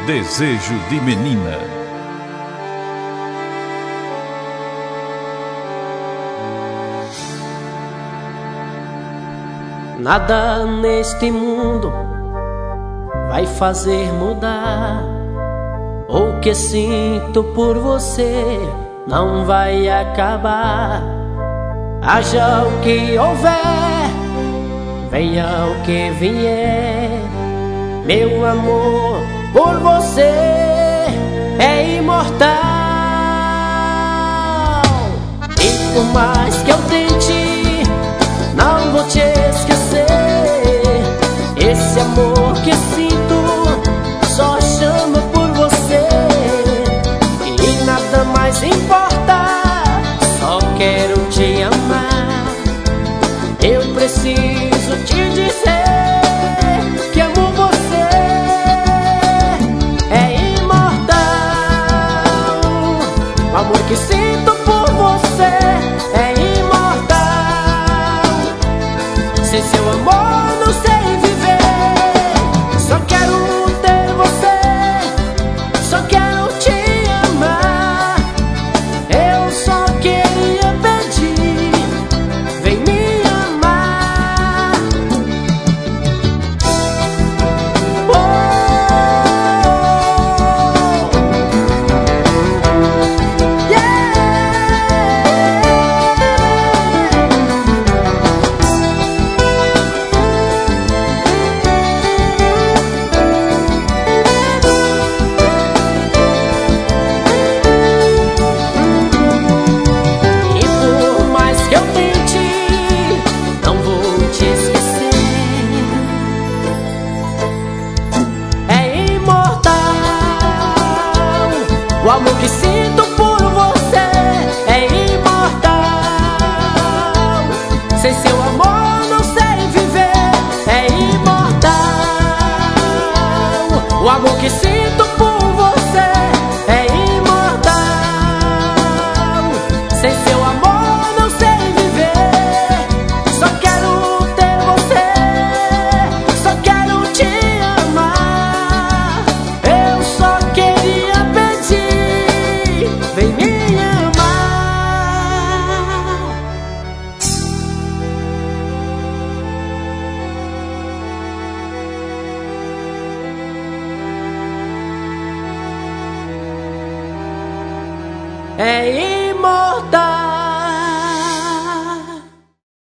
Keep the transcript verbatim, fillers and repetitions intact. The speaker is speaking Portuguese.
Desejo de Menina. Nada neste mundo vai fazer mudar o que sinto por você, não vai acabar. Haja o que houver, venha o que vier, meu amor por você é imortal. E por mais que eu tente, não vou te esquecer. Esse amor que sinto só chama por você, e nada mais importa, só quero te amar. Eu preciso te dizer que amo você, é imortal. O amor que sinto por você é imortal. Sem seu amor não sei viver. Só quero ter você, só quero te amar. Eu só queria pedir, vem me amar. Oh, yeah. E por mais que eu tente, não vou te esquecer. É imortal. O amor que sinto por você é imortal. Sem seu amor não sei viver. É imortal. O amor que sinto por você é imortal. Sem seu amor não sei viver. Só quero ter você, só quero te amar. Eu só queria pedir, vem me amar. É